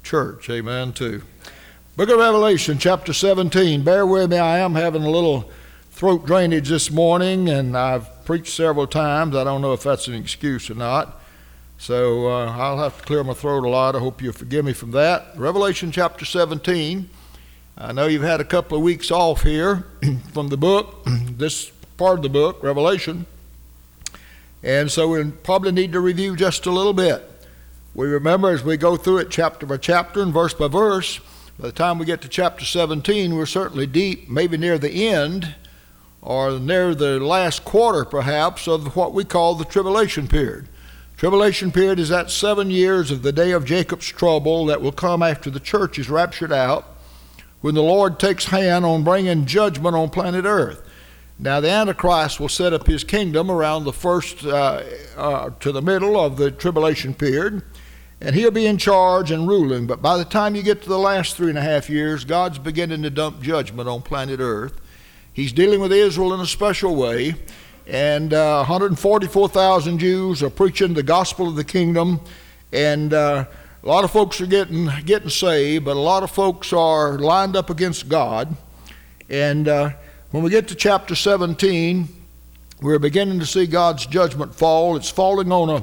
church. Amen, too. Book of Revelation, chapter 17. Bear with me, I am having a little throat drainage this morning, and I've preached several times. I don't know if that's an excuse or not. So I'll have to clear my throat a lot. I hope you'll forgive me from that. Revelation chapter 17. I know you've had a couple of weeks off here from the book, this part of the book, Revelation. And so we probably need to review just a little bit. We remember as we go through it chapter by chapter and verse by verse, by the time we get to chapter 17, we're certainly deep, maybe near the end or near the last quarter perhaps of what we call the tribulation period. Tribulation period is that 7 years of the day of Jacob's trouble that will come after the church is raptured out, when the Lord takes hand on bringing judgment on planet Earth. Now the Antichrist will set up his kingdom around the first to the middle of the tribulation period, and he'll be in charge and ruling. But by the time you get to the last 3.5 years, God's beginning to dump judgment on planet Earth. He's dealing with Israel in a special way, and 144,000 Jews are preaching the gospel of the kingdom, and a lot of folks are getting saved, but a lot of folks are lined up against God. And when we get to chapter 17, we're beginning to see God's judgment fall. It's falling on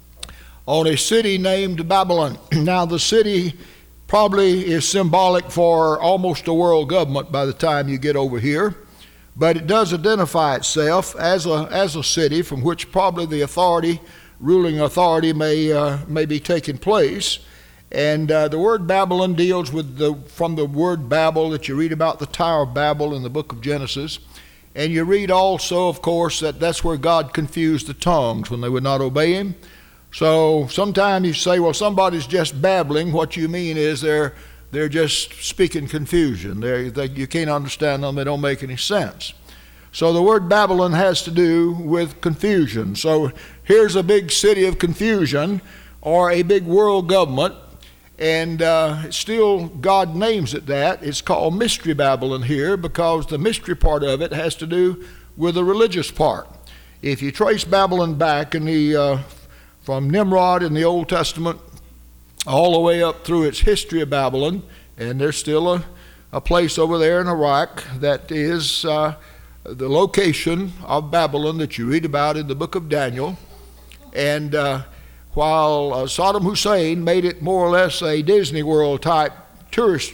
a city named Babylon. Now the city probably is symbolic for almost a world government by the time you get over here, but it does identify itself as a city from which probably the ruling authority may be taking place. And the word Babylon deals with from the word Babel that you read about, the Tower of Babel in the book of Genesis. And you read also, of course, that's where God confused the tongues when they would not obey him. So sometimes you say, well, somebody's just babbling. What you mean is they're just speaking confusion. You can't understand them. They don't make any sense. So the word Babylon has to do with confusion. So here's a big city of confusion, or a big world government, and still God names it that. It's called Mystery Babylon here because the mystery part of it has to do with the religious part. If you trace Babylon back from Nimrod in the Old Testament all the way up through its history of Babylon, and there's still a place over there in Iraq that is the location of Babylon that you read about in the book of Daniel. And while Saddam Hussein made it more or less a Disney World type tourist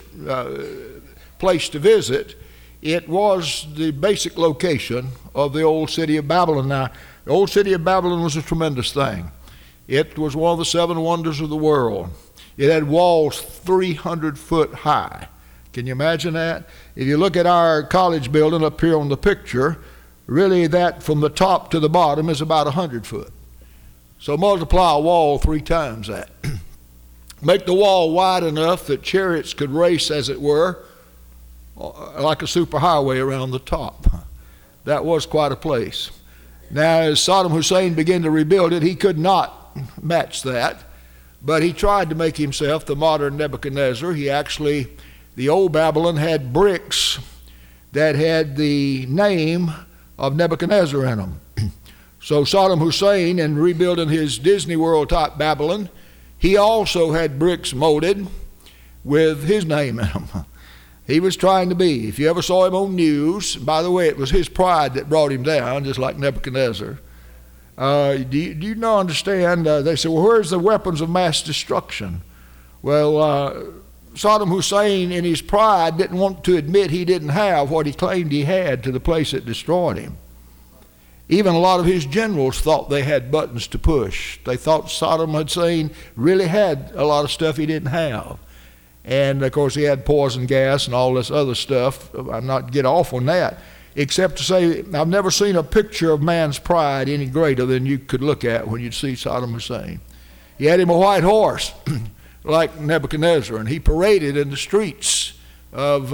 place to visit, it was the basic location of the old city of Babylon. Now, the old city of Babylon was a tremendous thing. It was one of the 7 wonders of the world. It had walls 300 foot high. Can you imagine that? If you look at our college building up here on the picture, really that from the top to the bottom is about 100 foot. So multiply a wall 3 times that. Make the wall wide enough that chariots could race, as it were, like a superhighway around the top. That was quite a place. Now, as Saddam Hussein began to rebuild it, he could not match that, but he tried to make himself the modern Nebuchadnezzar. The old Babylon had bricks that had the name of Nebuchadnezzar in them. So Saddam Hussein, in rebuilding his Disney World type Babylon, he also had bricks molded with his name in them. He was trying to be. If you ever saw him on news, by the way, it was his pride that brought him down, just like Nebuchadnezzar. Do you not understand? They say, well, where's the weapons of mass destruction? Well, Saddam Hussein, in his pride, didn't want to admit he didn't have what he claimed he had to the place that destroyed him. Even a lot of his generals thought they had buttons to push. They thought Saddam Hussein really had a lot of stuff he didn't have. And, of course, he had poison gas and all this other stuff. I'm not get off on that, except to say I've never seen a picture of man's pride any greater than you could look at when you'd see Saddam Hussein. He had him a white horse, like Nebuchadnezzar, and he paraded in the streets of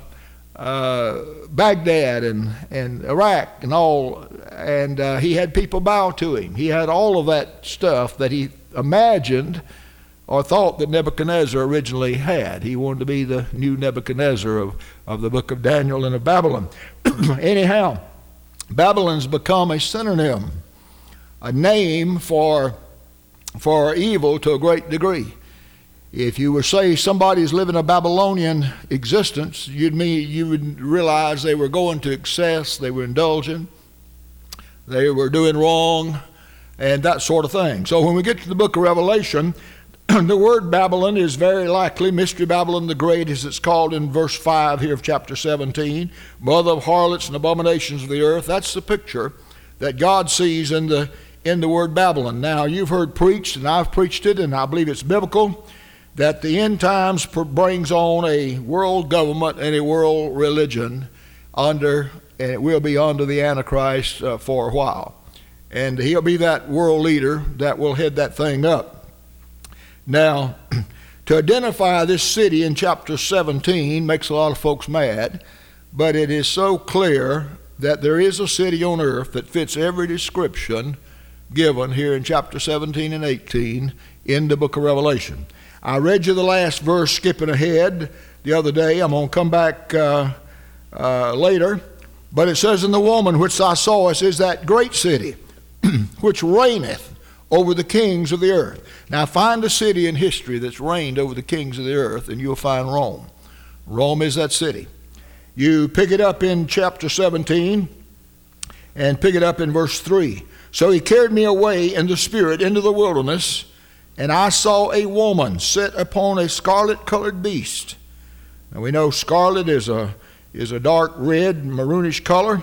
Baghdad and Iraq and all, and he had people bow to him. He had all of that stuff that he imagined or thought that Nebuchadnezzar originally had. He wanted to be the new Nebuchadnezzar of the book of Daniel and of Babylon. Anyhow, Babylon's become a synonym, a name for evil to a great degree. If you were say somebody's living a Babylonian existence, you would realize they were going to excess, they were indulging, they were doing wrong, and that sort of thing. So when we get to the book of Revelation, the word Babylon is very likely Mystery Babylon the Great, as it's called in verse 5 here of chapter 17, mother of harlots and abominations of the earth. That's the picture that God sees in the word Babylon. Now, you've heard preached, and I've preached it, and I believe it's biblical, that the end times brings on a world government and a world religion and it will be under the Antichrist for a while. And he'll be that world leader that will head that thing up. Now, to identify this city in chapter 17 makes a lot of folks mad, but it is so clear that there is a city on earth that fits every description given here in chapter 17 and 18 in the book of Revelation. I read you the last verse skipping ahead the other day. I'm going to come back later. But it says, "And the woman which thou sawest is that great city, which reigneth over the kings of the earth." Now find a city in history that's reigned over the kings of the earth, and you'll find Rome. Rome is that city. You pick it up in chapter 17 and pick it up in verse 3. "So he carried me away in the spirit into the wilderness, and I saw a woman sit upon a scarlet-colored beast." Now we know scarlet is a dark red, maroonish color,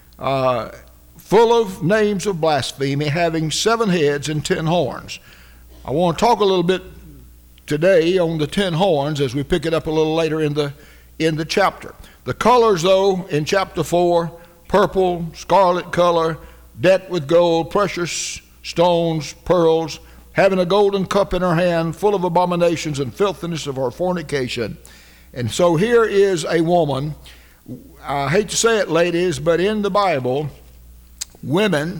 full of names of blasphemy, having 7 heads and 10 horns. I want to talk a little bit today on the 10 horns as we pick it up a little later in the chapter. The colors, though, in chapter 4, purple, scarlet color, decked with gold, precious stones, pearls, having a golden cup in her hand, full of abominations and filthiness of her fornication. And so here is a woman. I hate to say it, ladies, but in the Bible, women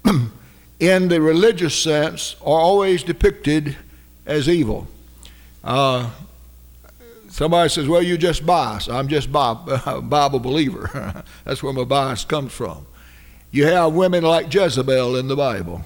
in the religious sense are always depicted as evil. Somebody says, "Well, you're just biased." I'm just a Bible believer. That's where my bias comes from. You have women like Jezebel in the Bible.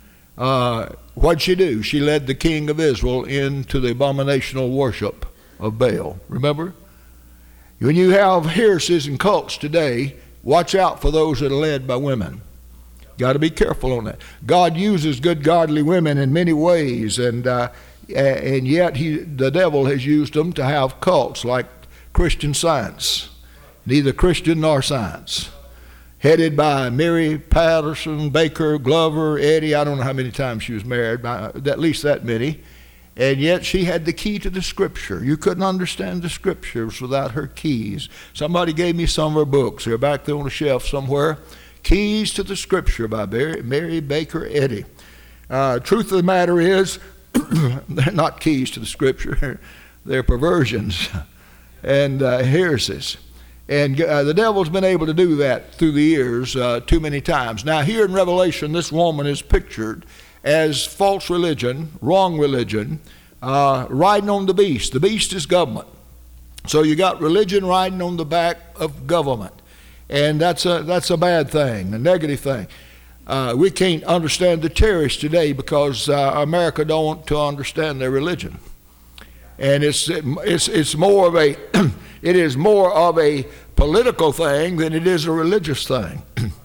What'd she do? She led the king of Israel into the abominational worship of Baal. Remember? When you have heresies and cults today, watch out for those that are led by women. Got to be careful on that. God uses good, godly women in many ways, and yet the devil has used them to have cults like Christian Science, neither Christian nor Science, headed by Mary Patterson, Baker, Glover, Eddie. I don't know how many times she was married, at least that many. And yet she had the key to the Scripture. You couldn't understand the Scriptures without her keys. Somebody gave me some of her books. They're back there on a shelf somewhere. Keys to the Scripture by Mary Baker Eddy. Truth of the matter is, they're not keys to the Scripture. They're perversions and heresies. And the devil's been able to do that through the years too many times. Now here in Revelation, this woman is pictured as false religion, wrong religion, riding on the beast. The beast is government. So you got religion riding on the back of government. And that's a bad thing, a negative thing. We can't understand the terrorists today because America don't want to understand their religion. And it's more of a it is more of a political thing than it is a religious thing.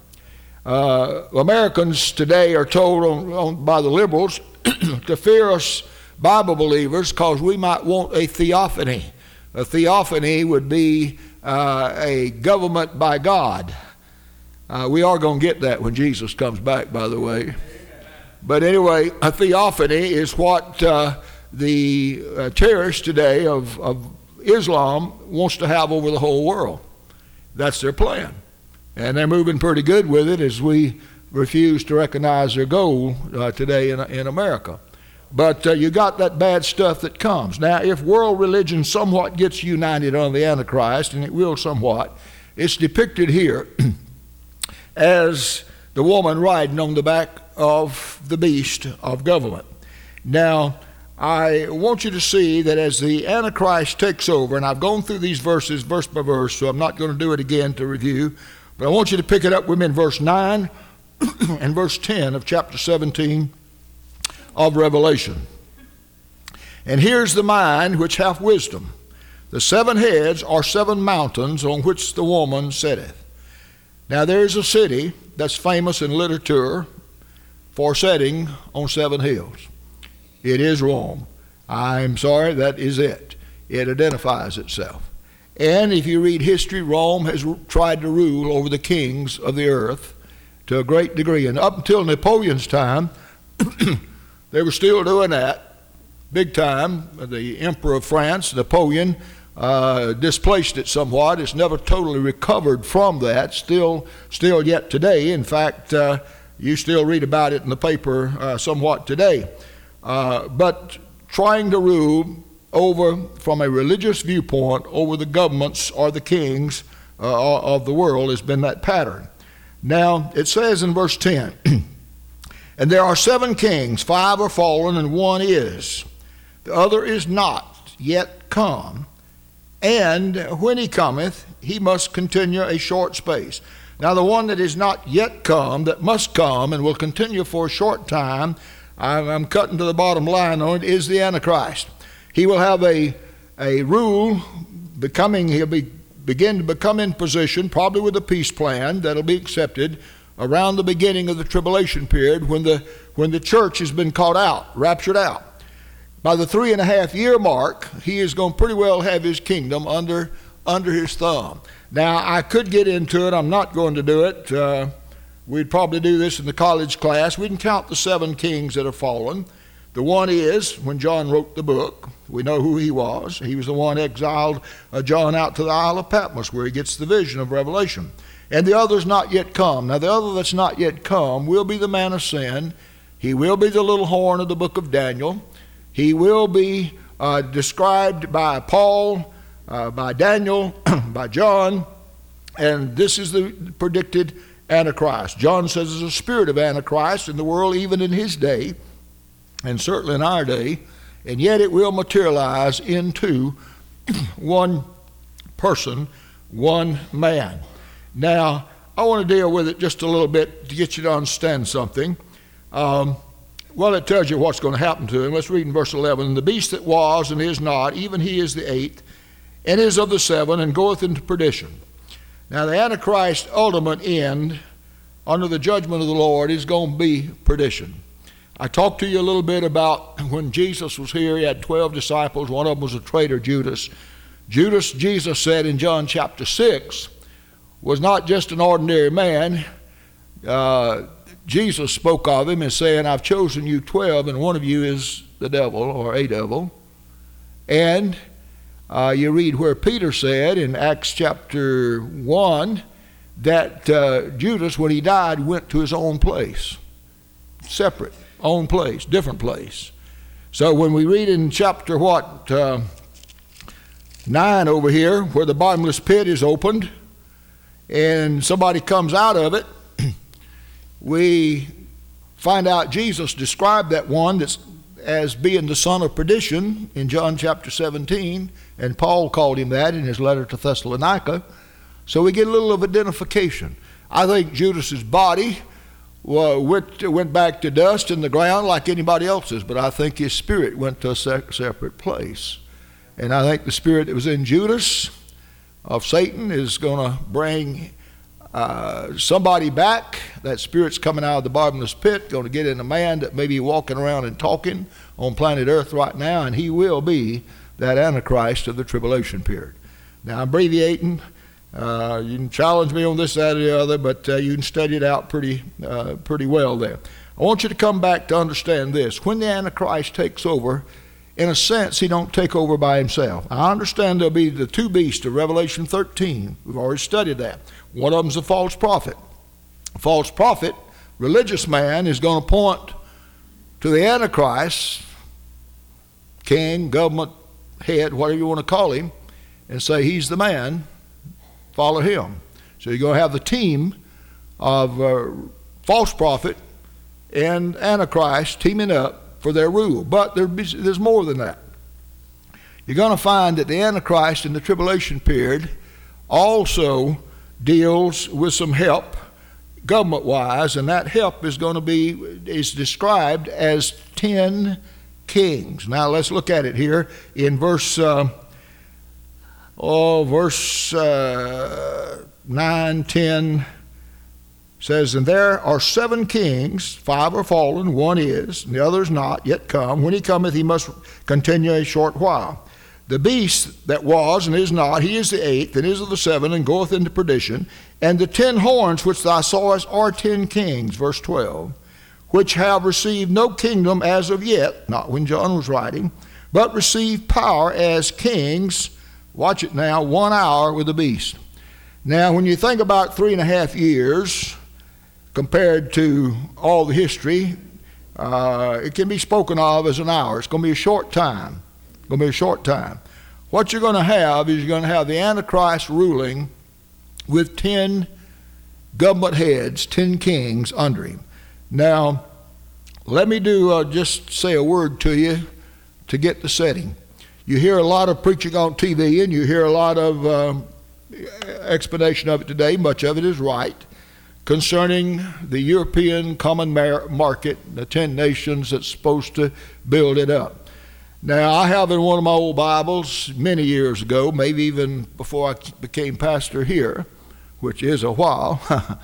Americans today are told by the liberals to fear us Bible believers because we might want a theophany. A theophany would be a government by God. We are going to get that when Jesus comes back, by the way. But anyway, a theophany is what the terrorists today of Islam wants to have over the whole world. That's their plan. And they're moving pretty good with it as we refuse to recognize their goal today in America. But you got that bad stuff that comes. Now, if world religion somewhat gets united on the Antichrist, and it will somewhat, it's depicted here as the woman riding on the back of the beast of government. Now, I want you to see that as the Antichrist takes over, and I've gone through these verses verse by verse, so I'm not going to do it again to review, but I want you to pick it up with me in verse 9 and verse 10 of chapter 17 of Revelation. And here's the mind which hath wisdom. The 7 heads are 7 mountains on which the woman sitteth. Now there's a city that's famous in literature for sitting on 7 hills. It is Rome. I'm sorry, that is it. It identifies itself. And if you read history, Rome has tried to rule over the kings of the earth to a great degree. And up until Napoleon's time, they were still doing that big time. The Emperor of France, Napoleon, displaced it somewhat. It's never totally recovered from that, still yet today. In fact, you still read about it in the paper somewhat today. But trying to rule over, from a religious viewpoint, over the governments or the kings of the world has been that pattern. Now, it says in verse 10, and there are 7 kings, 5 are fallen, and 1 is. The other is not yet come, and when he cometh, he must continue a short space. Now, the one that is not yet come, that must come and will continue for a short time, I'm cutting to the bottom line on it, is the Antichrist. He will have a rule he'll begin to become in position, probably with a peace plan that'll be accepted around the beginning of the tribulation period when the church has been caught out, raptured out. By the 3.5-year mark, he is going to pretty well have his kingdom under his thumb. Now, I could get into it. I'm not going to do it. We'd probably do this in the college class. We can count the 7 kings that have fallen. The one is, when John wrote the book, we know who he was. He was the one exiled John out to the Isle of Patmos, where he gets the vision of Revelation. And the other's not yet come. Now, the other that's not yet come will be the man of sin. He will be the little horn of the book of Daniel. He will be described by Paul, by Daniel, by John, and this is the predicted Antichrist. John says there's a spirit of Antichrist in the world, even in his day, and certainly in our day, and yet it will materialize into one person, one man. Now, I want to deal with it just a little bit to get you to understand something. Well, it tells you what's going to happen to him. Let's read in verse 11. The beast that was and is not, even he is the 8th, and is of the 7, and goeth into perdition. Now, the Antichrist's ultimate end, under the judgment of the Lord, is going to be perdition. I talked to you a little bit about when Jesus was here. He had 12 disciples. One of them was a traitor, Judas. Judas, Jesus said in John chapter 6, was not just an ordinary man. Jesus spoke of him as saying, I've chosen you 12, and one of you is the devil, or a devil. And you read where Peter said in Acts chapter 1 that Judas, when he died, went to his own place. Separate, own place, different place. So when we read in chapter 9 over here, where the bottomless pit is opened, and somebody comes out of it, we find out Jesus described that one as being the son of perdition in John chapter 17, and Paul called him that in his letter to Thessalonica. So we get a little of identification. I think Judas's body went back to dust in the ground like anybody else's, but I think his spirit went to a separate place. And I think the spirit that was in Judas of Satan is going to bring somebody back. That spirit's coming out of the bottomless pit, going to get in a man that may be walking around and talking on planet Earth right now, and he will be that Antichrist of the tribulation period. Now, I'm abbreviating. You can challenge me on this, that, or the other, but you can study it out pretty well there. I want you to come back to understand this. When the Antichrist takes over, in a sense, he don't take over by himself. I understand there'll be the 2 beasts of Revelation 13. We've already studied that. One of them's a false prophet. A false prophet, religious man, is going to point to the Antichrist, king, government head, whatever you want to call him, and say he's the man, follow him. So you're going to have the team of false prophet and Antichrist teaming up for their rule. But there's more than that. You're going to find that the Antichrist in the tribulation period also deals with some help government-wise, and that help is described as 10 kings. Now let's look at it here in verse 9, 10. Says, and there are 7 kings, 5 are fallen, 1 is, and the other is not yet come. When he cometh, he must continue a short while. The beast that was and is not, he is the 8th, and is of the 7, and goeth into perdition. And the 10 horns which thou sawest are 10 kings, verse 12, which have received no kingdom as of yet, not when John was writing, but received power as kings, watch it now, 1 hour with the beast. Now, when you think about 3.5 years, compared to all the history, it can be spoken of as an hour. It's going to be a short time. It's going to be a short time. What you're going to have is you're going to have the Antichrist ruling with 10 government heads, 10 kings under him. Now, let me just say a word to you to get the setting. You hear a lot of preaching on TV, and you hear a lot of explanation of it today. Much of it is right, concerning the European common market, the 10 nations that's supposed to build it up. Now, I have in one of my old Bibles many years ago, maybe even before I became pastor here, which is a while,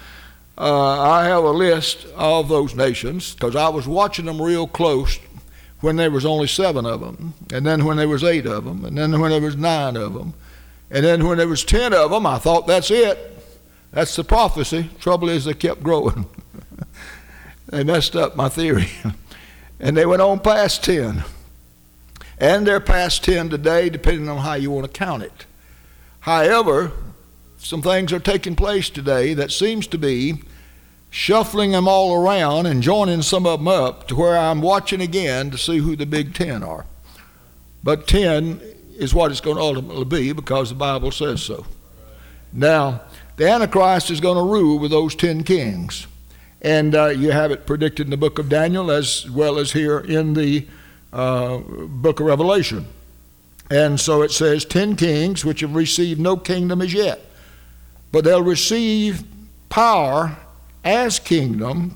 I have a list of those nations, because I was watching them real close when there was only 7 of them, and then when there was 8 of them, and then when there was 9 of them, and then when there was 10 of them, I thought, that's it. That's the prophecy. Trouble is, they kept growing. They messed up my theory. And they went on past 10. And they're past 10 today, depending on how you want to count it. However, some things are taking place today that seems to be shuffling them all around and joining some of them up to where I'm watching again to see who the big 10 are. But 10 is what it's going to ultimately be, because the Bible says so. Now, the Antichrist is going to rule with those 10 kings. And you have it predicted in the book of Daniel as well as here in the book of Revelation. And so it says 10 kings which have received no kingdom as yet. But they'll receive power as kings,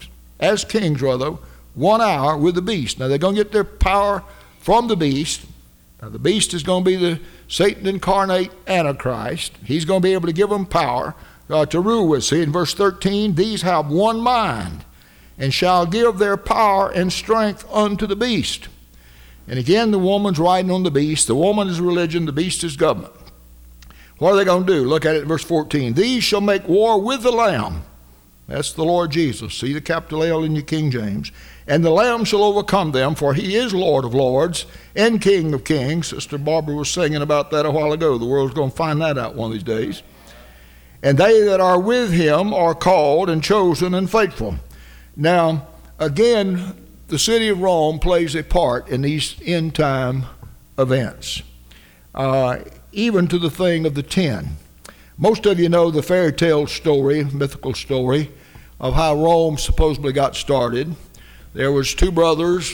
1 hour with the beast. Now they're going to get their power from the beast. Now the beast is going to be the Satan incarnate Antichrist. He's going to be able to give them power to rule with. See, in verse 13, these have one mind, and shall give their power and strength unto the beast. And again, the woman's riding on the beast. The woman is religion, the beast is government. What are they going to do? Look at it in verse 14. These shall make war with the Lamb. That's the Lord Jesus. See the capital L in your King James. And the Lamb shall overcome them, for he is Lord of lords and King of kings. Sister Barbara was singing about that a while ago. The world's going to find that out one of these days. And they that are with him are called and chosen and faithful. Now, again, the city of Rome plays a part in these end-time events, even to the thing of the 10. Most of you know the fairy tale story, mythical story, of how Rome supposedly got started. There was 2 brothers,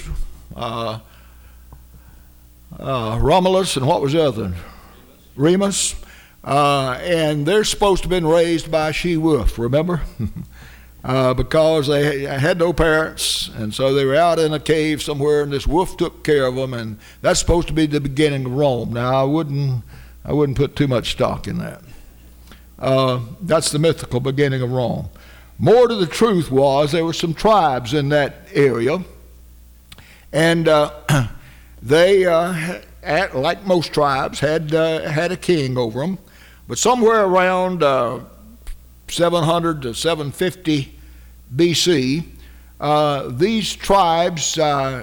Romulus and what was the other? Remus. And they're supposed to have been raised by a she-wolf, remember? Because they had no parents, and so they were out in a cave somewhere, and this wolf took care of them, and that's supposed to be the beginning of Rome. Now, I wouldn't put too much stock in that. That's the mythical beginning of Rome. More to the truth was there were some tribes in that area, and they, like most tribes, had a king over them. But somewhere around 700 to 750 BC, these tribes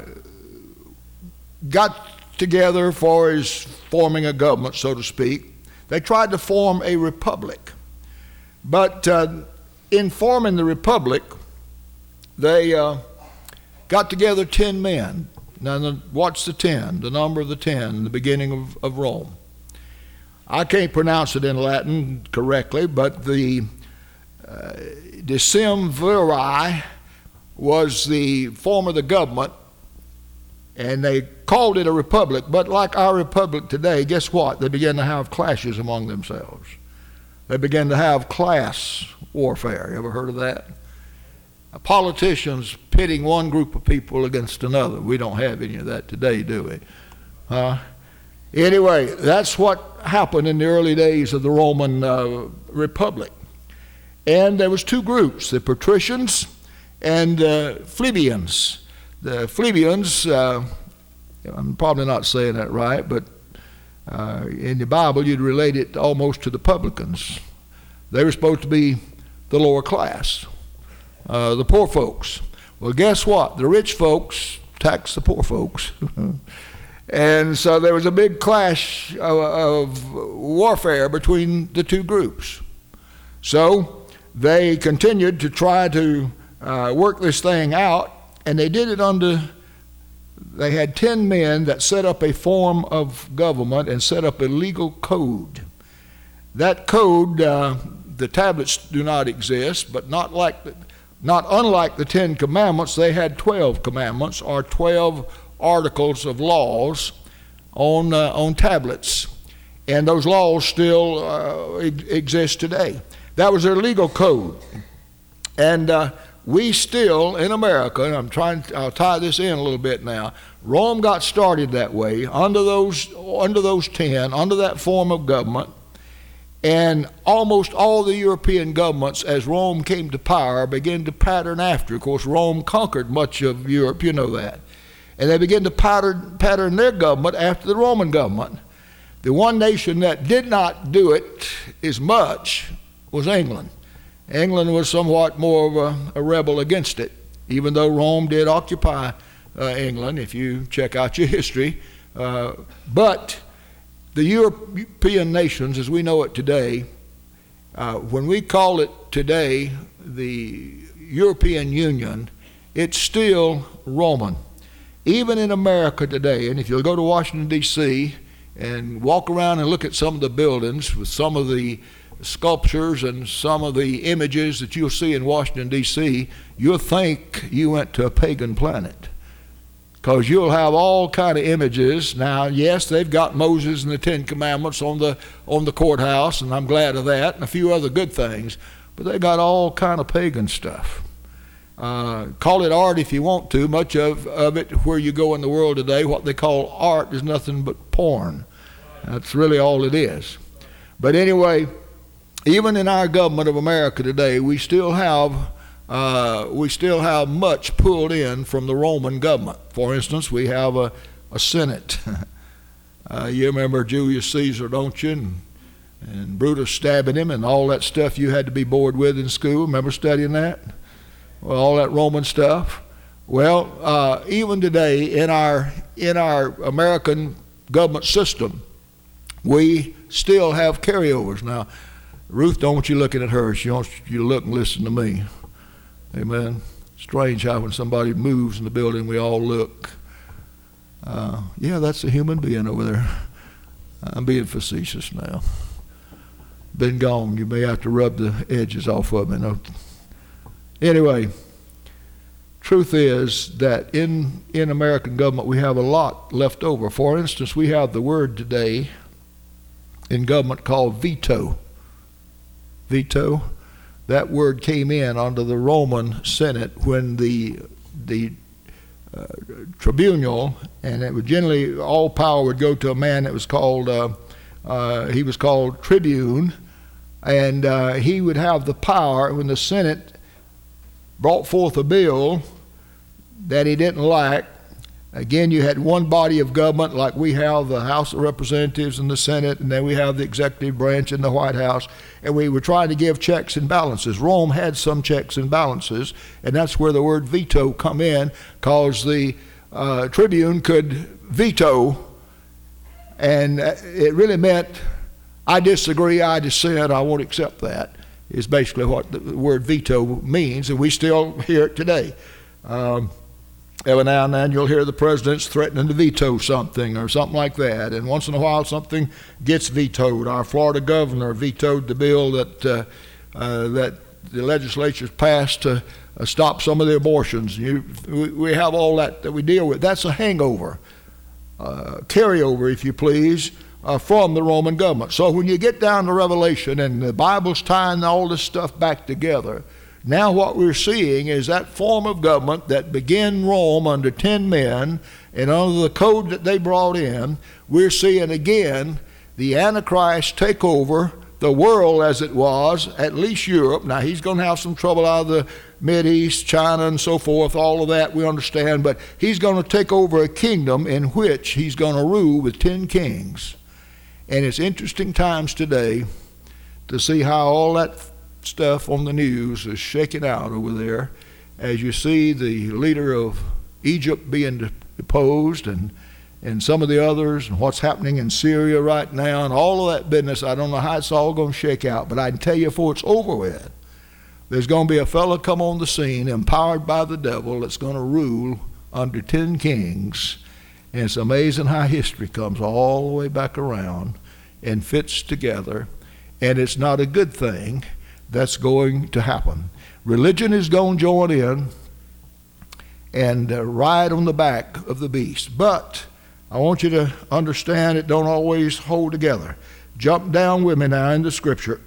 got together for as forming a government, so to speak. They tried to form a republic. But in forming the republic, they got together 10 men. Now, what's the 10? The number of the 10, the beginning of Rome. I can't pronounce it in Latin correctly, but the decemviri was the form of the government, and they called it a republic. But like our republic today, guess what? They began to have clashes among themselves. They began to have class warfare. You ever heard of that? politicians pitting one group of people against another. We don't have any of that today, do we? Anyway, that's what happened in the early days of the Roman Republic. And there was two groups, the patricians and plebeians. The plebeians, I'm probably not saying that right, but in the Bible you'd relate it almost to the publicans. They were supposed to be the lower class, the poor folks. Well, guess what? The rich folks tax the poor folks. And so there was a big clash of warfare between the two groups. So they continued to try to work this thing out, and they did it they had 10 men that set up a form of government and set up a legal code. That code, the tablets do not exist, but not unlike the 10 commandments, they had 12 commandments or 12 articles of laws on tablets, and those laws still exist today. That was their legal code, and we still in America, and I'll tie this in a little bit now. Rome got started that way under those 10, under that form of government, and almost all the European governments, as Rome came to power, began to pattern after. Of course, Rome conquered much of Europe, you know that. And they began to pattern their government after the Roman government. The one nation that did not do it as much was England. England was somewhat more of a rebel against it, even though Rome did occupy England, if you check out your history. But the European nations, as we know it today, when we call it today the European Union, it's still Roman. Even in America today, and if you'll go to Washington, D.C., and walk around and look at some of the buildings with some of the sculptures and some of the images that you'll see in Washington, D.C., you'll think you went to a pagan planet. Because you'll have all kind of images. Now, yes, they've got Moses and the 10 Commandments on the courthouse, and I'm glad of that, and a few other good things, but they got all kind of pagan stuff. Call it art if you want to. Much of it, where you go in the world today, what they call art is nothing but porn. That's really all it is. But anyway, even in our government of America today, we still have much pulled in from the Roman government. For instance, we have a Senate. You remember Julius Caesar, don't you? And Brutus stabbing him and all that stuff you had to be bored with in school. Remember studying that? Well, all that Roman stuff. Well, even today in our American government system, we still have carryovers. Now, Ruth don't want you looking at her. She wants you to look and listen to me. Amen. Strange how when somebody moves in the building, we all look. Yeah, that's a human being over there. I'm being facetious now. Been gone. You may have to rub the edges off of me. No. Anyway, truth is that in American government we have a lot left over. For instance, we have the word today in government called veto. Veto. That word came in under the Roman Senate when the tribunal, and it would generally, all power would go to a man that was called, he was called tribune, and he would have the power when the Senate brought forth a bill that he didn't like. Again, you had one body of government like we have the House of Representatives and the Senate, and then we have the executive branch in the White House, and we were trying to give checks and balances. Rome had some checks and balances, and that's where the word veto come in, because the tribune could veto, and it really meant, I disagree, I dissent, I won't accept that, is basically what the word veto means, and we still hear it today. Every now and then you'll hear the president's threatening to veto something or something like that, and once in a while something gets vetoed. Our Florida governor vetoed the bill that the legislature's passed to stop some of the abortions. We have all that we deal with. That's a hangover, carryover, if you please, from the Roman government. So when you get down to Revelation and the Bible's tying all this stuff back together, Now what we're seeing is that form of government that began Rome under 10 men, and under the code that they brought in, we're seeing again the Antichrist take over the world as it was, at least Europe. Now he's going to have some trouble out of the Mideast, China and so forth, all of that we understand, but he's going to take over a kingdom in which he's going to rule with 10 kings. And it's interesting times today to see how all that stuff on the news is shaking out over there as you see the leader of Egypt being deposed and some of the others, and what's happening in Syria right now, and all of that business. I don't know how it's all going to shake out, but I can tell you before it's over with, there's going to be a fellow come on the scene empowered by the devil that's going to rule under 10 kings. And it's amazing how history comes all the way back around and fits together. And it's not a good thing that's going to happen. Religion is going to join in and ride on the back of the beast. But I want you to understand it don't always hold together. Jump down with me now in the scripture.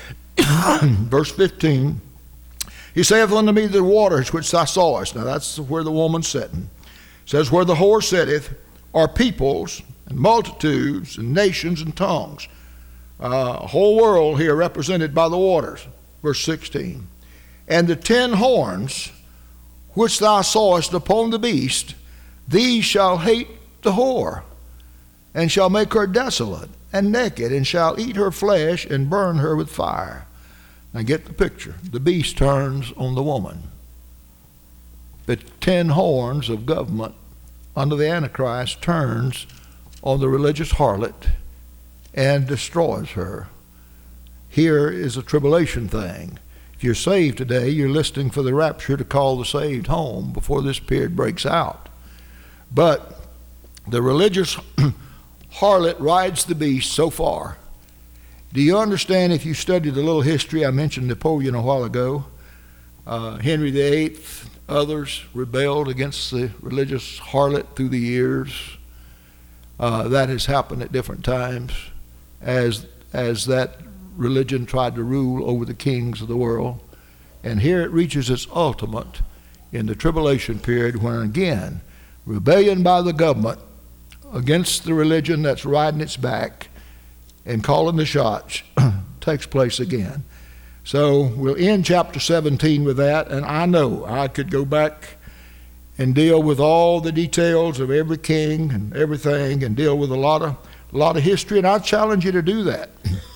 Verse 15. He saith unto me, the waters which thou sawest. Now that's where the woman's sitting. It says, where the whore sitteth are peoples and multitudes and nations and tongues. A whole world here represented by the waters. Verse 16. And the 10 horns which thou sawest upon the beast, these shall hate the whore, and shall make her desolate and naked, and shall eat her flesh and burn her with fire. Now get the picture. The beast turns on the woman. The 10 horns of government under the Antichrist turns on the religious harlot and destroys her. Here is a tribulation thing. If you're saved today, you're listening for the rapture to call the saved home before this period breaks out. But the religious harlot rides the beast so far. Do you understand, if you studied a little history, I mentioned Napoleon a while ago, Henry VIII, others rebelled against the religious harlot through the years. That has happened at different times as that religion tried to rule over the kings of the world. And here it reaches its ultimate in the tribulation period, when again, rebellion by the government against the religion that's riding its back and calling the shots takes place again. So we'll end chapter 17 with that, and I know I could go back and deal with all the details of every king and everything, and deal with a lot of history, and I challenge you to do that.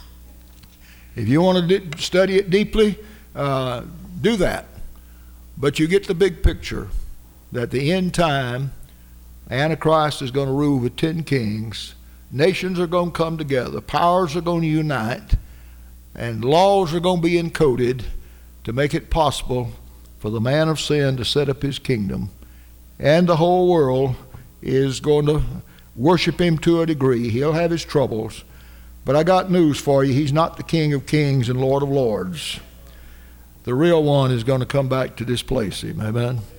If you want to study it deeply, do that. But you get the big picture that the end time, Antichrist is going to rule with 10 kings. Nations are going to come together. Powers are going to unite. And laws are going to be encoded to make it possible for the man of sin to set up his kingdom. And the whole world is going to worship him to a degree. He'll have his troubles. But I got news for you. He's not the King of Kings and Lord of Lords. The real one is going to come back to displace him. Amen.